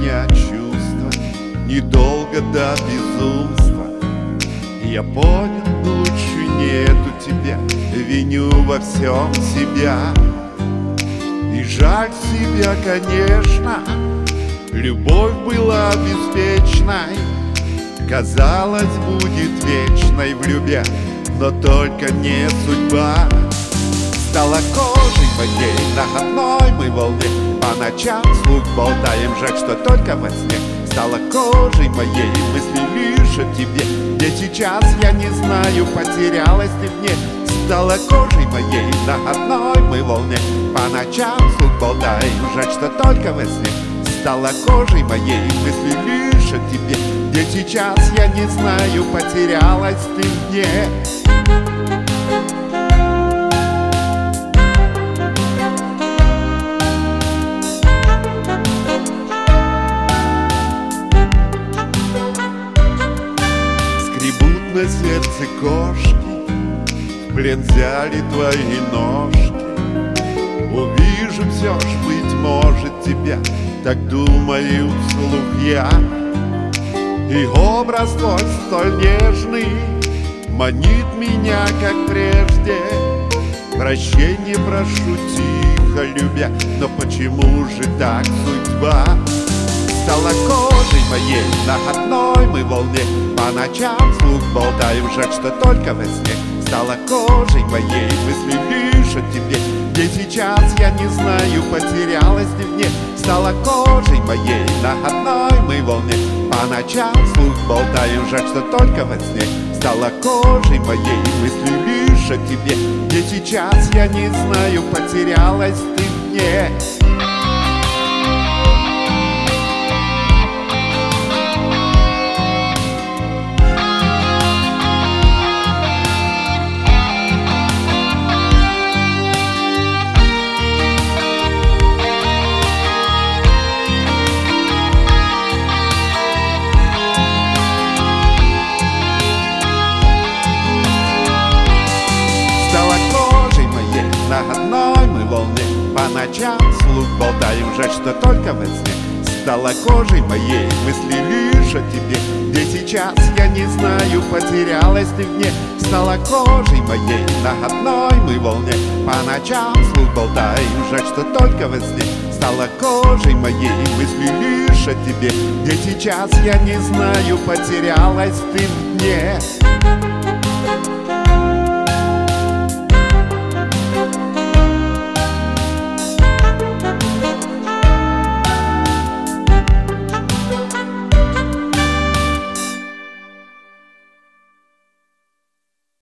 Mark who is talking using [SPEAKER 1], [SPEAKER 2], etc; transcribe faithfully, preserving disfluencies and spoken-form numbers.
[SPEAKER 1] меня чувства недолго до безумства. Я понял, лучше нету тебя, виню во всем себя. И жаль себя, конечно, любовь была беспечной, казалось, будет вечной в любви, но только не судьба. Стала кожей моей на одной мы волне, по ночам вслух болтаем, жаль, что только во сне. Стала кожей моей мысли лишь о тебе, где сейчас я не знаю, потерялась ты мне. Стала кожей моей на одной мы волне, по ночам вслух болтаем, жаль, что только во сне. Стала кожей моей мысли лишь о тебе, где сейчас я не знаю, потерялась ты мне. На сердце кошки в плен взяли твои ножки. Увижу все ж, быть может, тебя, так думаю вслух я. И образ твой столь нежный манит меня, как прежде. Прощения прошу тихо, любя, но почему же так судьба? Стала кожей моей на одной мы волне, по ночам вслух болтаем, жаль, что только во сне. Стала кожей моей мысли лишь о тебе, где сейчас я не знаю, потерялась ты в ней. Стала кожей моей на одной мы волне, по ночам вслух болтаем, жаль, что только во сне. Стала кожей моей мысли лишь о тебе, где сейчас я не знаю, потерялась ты в ней. На одной мы волне, по ночам вслух болтаем, жаль, что только во сне. Стала кожей моей мысли лишь о тебе, где сейчас я не знаю, потерялась ты в ней. Стала кожей моей на одной мы волне, по ночам вслух болтаем, жаль, что только во сне. Стала кожей моей мысли лишь о тебе, где сейчас я не знаю, потерялась ты в ней.